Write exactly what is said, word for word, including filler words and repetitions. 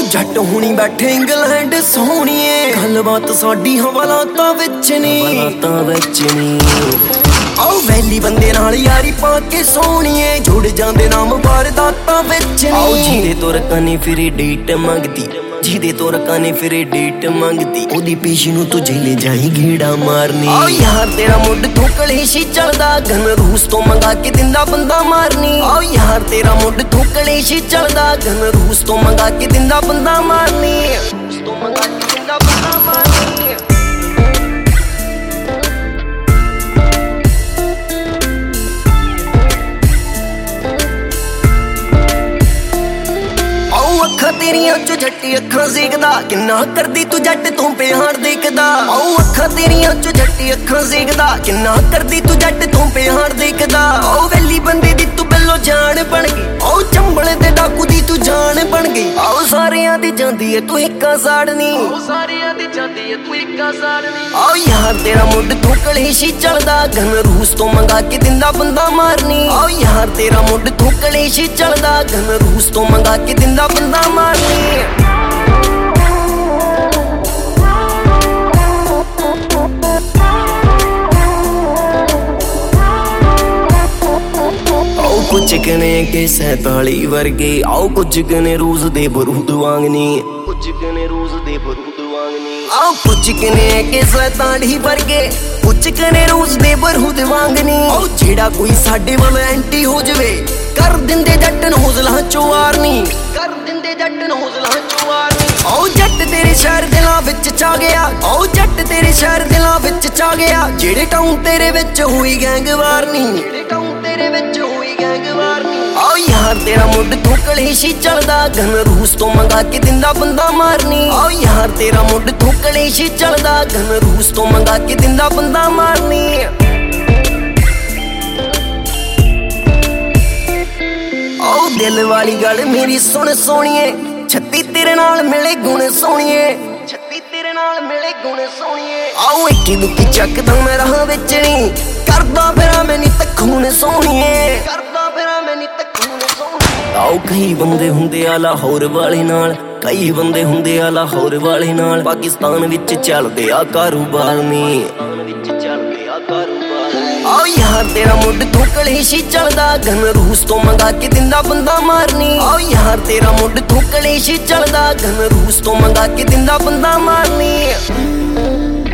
ਜੱਟ ਹੁਣੀ ਬੈਠੇ ਇੰਗਲੈਂਡ ਸੋਹਣੀਏ, ਗੱਲਬਾਤ ਸਾਡੀ ਹਵਾਲਾਤਾਂ ਵਿੱਚ ਨੀ ਹਵਾਲਾਤਾਂ ਵਿੱਚ ਨੀ ਆਓ ਵੈਲੀ ਬੰਦੇ ਨਾਲ ਯਾਰੀ ਪਾ ਕੇ ਸੋਹਣੀਏ, ਜੁੜ ਜਾਂਦੇ ਨਾਮ ਵਾਰਦਾਤਾਂ ਵਿੱਚ ਨੀ ਆਓ ਜਿਹਦੇ ਤੋਂ ਰਕਾਨੇ ਫਿਰੇ ਡੇਟ ਮੰਗਦੀ, ਜਿਹਦੇ ਤੋਂ ਰਕਾਨੇ ਫਿਰੇ ਡੇਟ ਮੰਗਦੀ, ਉਹਦੀ ਪੇਸ਼ੀ ਨੂੰ ਤੂੰ ਜੇਲੇ ਜਾਈ ਗੇੜਾ ਮਾਰਨੀ। ਆਓ ਯਾਰ ਤੇਰਾ ਮੁੱਢ ਤੋਂ ਕਲੇਸ਼ੀ ਚੱਲਦਾ, ਗਨ ਰੂਸ ਤੋਂ ਮੰਗਾ ਕੇ ਦਿੰਦਾ ਬੰਦਾ ਮਾਰਨੀ। ਆਓ ਯਾਰ ਤੇਰਾ ਮੁੱਢ ਤੋਂ ਕਲੇਸ਼ੀ ਚੱਲਦਾ, ਗਨ ਰੂਸ ਤੋਂ ਮੰਗਾ ਕੇ ਦਿੰਦਾ ਬੰਦਾ ਮਾਰਨੀ। ਰੂਸ ਤੋਂ ਮੰਗਾ ਕੇ ਦਿੰਦਾ ਬੰਦਾ ਮਾਰਨੀ। ਅੱਖਾਂ ਤੇਰੀਆਂ ਚੋਂ ਜੱਟੀ ਅੱਖਾਂ ਜ਼ੇਕਦਾ, ਕਿੰਨਾ ਕਰਦੀ ਤੂੰ ਜੱਟ ਤੂੰ ਪਿਆਰ ਦੇਖਦਾ। ਆਓ ਅੱਖਾਂ ਤੇਰੀਆਂ ਚੋਂ ਜੱਟੀ ਅੱਖਾਂ ਜ਼ੇਕਦਾ, ਕਿੰਨਾ ਕਰਦੀ ਤੂੰ ਜੱਟ ਤੂੰ ਪਿਆਰ ਦੇਖਦਾ। ਆਓ ਵੈਲੀ ਬੰਦੇ ਦੀ ਤੂੰ ਪਹਿਲੋਂ ਜਾਣ ਬਣ ਗਈ, ਆਓ ਚੰਬਲੇ ਤੇ ਡਾਕੂ ਦੀ ਤੂੰ ਜਾਨ ਬਣ ਗਈ। ਆਓ ਸਾਰਿਆਂ ਦੀ ਜਾਂਦੀ ਏ ਤੂੰ ਇੱਕਾਂ ਸਾੜਨੀ, ਆਓ ਸਾਰਿਆਂ ਦੀ ਜਾਂਦੀ ਏ ਤੂੰ ਇੱਕਾਂ ਸਾੜਨੀ। ਆਓ ਯਾਰ ਤੇਰਾ ਮੁੱਢ ਤੋਂ ਕਲੇਸ਼ੀ ਚੱਲਦਾ, ਗਨ ਰੂਸ ਤੋਂ ਮੰਗਾ ਕੇ ਦਿੰਦਾ ਬੰਦਾ ਮਾਰਨੀ। ਆਓ ਯਾਰ ਤੇਰਾ ਮੁੱਢ ਤੋਂ ਕਲੇਸ਼ੀ ਚੱਲਦਾ, ਗਨ ਰੂਸ ਤੋਂ ਮੰਗਾ ਕੇ ਦਿੰਦਾ ਬੰਦਾ ਮਾਰਨੀ। ਆਓ ਕੁਝ ਕਨੇ ਕੇ ਸੈਤਾਲੀ ਵਰਗੇ, ਆਓ ਕੁਝ ਕਨੇ ਰੂਸ ਦੇ ਬਰੂਦ ਵਾਂਗਨੀ, ਕੁਝ ਕਨੇ ਰੂਸ ਦੇ ਬਰੂਦ ਵਾਂਗਨੀ। ਆਓ ਕੁਝ ਕਨੇ ਕੇ ਸੈਤਾਲੀ ਵਰਗੇ, ਕੁਝ ਕਨੇ ਰੂਸ ਦੇ ਬਰੂਦ ਵਾਂਗਨੀ। ਆਓ ਜਿਹੜਾ ਕੋਈ ਸਾਡੇ ਵੱਲ ਐਂਟੀ ਹੋ ਜਵੇ, ਕਰ ਦਿੰਦੇ ਜੱਟ ਨੂੰ ਹੌਸਲਾ ਚੋਂ ਵਾਰਨੀ, ਕਰ ਦਿੰਦੇ ਜੱਟ ਨੂੰ ਹੌਸਲਾ ਚੋਂ ਵਾਰਨੀ। ਆਓ ਜੱਟ ਤੇਰੇ ਸ਼ਹਿਰ ਦਿਲਾਂ ਵਿੱਚ ਚਾ ਗਿਆ, ਆਓ ਜੱਟ ਤੇਰੇ ਸ਼ਹਿਰ ਦਿਲਾਂ ਵਿੱਚ ਚਾ ਗਿਆ। ਜਿਹੜੇ ਟਾਊਨ ਤੇਰੇ ਵਿੱਚ ਹੋਈ ਗੈਂਗ ਵਾਰਨੀ, ਜਿਹੜੇ ਟਾਊਨ ਤੇਰੇ ਵਿੱਚ ਹੋਈ ਗੈਂਗ ਵਾਰਨੀ। ਆਓ ਯਾਰ ਤੇਰਾ ਮੁੱਢ ਤੋਂ ਕਲੇਸ਼ੀ ਚੱਲਦਾ, ਗਨ ਰੂਸ ਤੋਂ ਮੰਗਾ ਕੇ ਦਿੰਦਾ ਬੰਦਾ ਮਾਰਨੀ। ਆਓ ਯਾਰ ਤੇਰਾ ਮੁੱਢ ਤੋਂ ਕਲੇਸ਼ੀ ਚੱਲਦਾ, ਗਨ ਰੂਸ ਤੋਂ ਮੰਗਾ ਕੇ ਦਿੰਦਾ ਬੰਦਾ ਮਾਰਨੀ। ਆਓ ਦਿਲ ਵਾਲੀ ਗੱਲ ਮੇਰੀ ਸੁਣ ਸੋਣੀਏ, ਛੱਤੀ ਤੇਰੇ ਨਾਲ ਮਿਲੇ ਗੁਣ ਸੋਣੀਏ, ਛੱਤੀ ਤੇਰੇ ਨਾਲ ਮਿਲੇ ਗੁਣ ਸੋਣੀਏ। ਆਓ ਇੱਕੀ ਦੁੱਕੀ ਚੱਕਦਾ ਮੈਂ ਰਾਹ ਵਿੱਚ ਨੀ, ਕਰਦਾ ਫਿਰਾਂ ਮੈਂ ਨੀ ਤਖੂਨ ਸੋਣੀਏ, ਕਰਦਾ ਫਿਰਾਂ ਮੈਂ ਨੀ ਤਖੂਨ ਸੋਣੀਏ। ਆਓ ਕਈ ਬੰਦੇ ਹੁੰਦੇ ਆ ਲਾਹੌਰ ਵਾਲੇ ਨਾਲ, ਕਈ ਬੰਦੇ ਹੁੰਦੇ ਆ ਲਾਹੌਰ ਵਾਲੇ ਨਾਲ, ਪਾਕਿਸਤਾਨ ਵਿੱਚ ਚੱਲਦੇ ਆ ਕਾਰੋਬਾਰ ਨੀ, ਵਿੱਚ ਚੱਲਦੇ ਆ ਕਾਰੋਬਾਰ। ਆਓ ਯਾਰ ਤੇਰਾ ਮੁੱਢ ਤੋਂ ਕਲੇਸ਼ੀ ਚੱਲਦਾ, ਗਨ ਰੂਸ ਤੋਂ ਮੰਗਾ ਕੇ ਦਿੰਦਾ ਬੰਦਾ ਮਾਰਨੀ। ਆਓ ਯਾਰ ਤੇਰਾ ਮੁੱਢ ਤੋਂ ਕਲੇਸ਼ੀ ਚੱਲਦਾ, ਗਨ ਰੂਸ ਤੋਂ ਮੰਗਾ ਕੇ ਦਿੰਦਾ ਬੰਦਾ ਮਾਰਨੀ।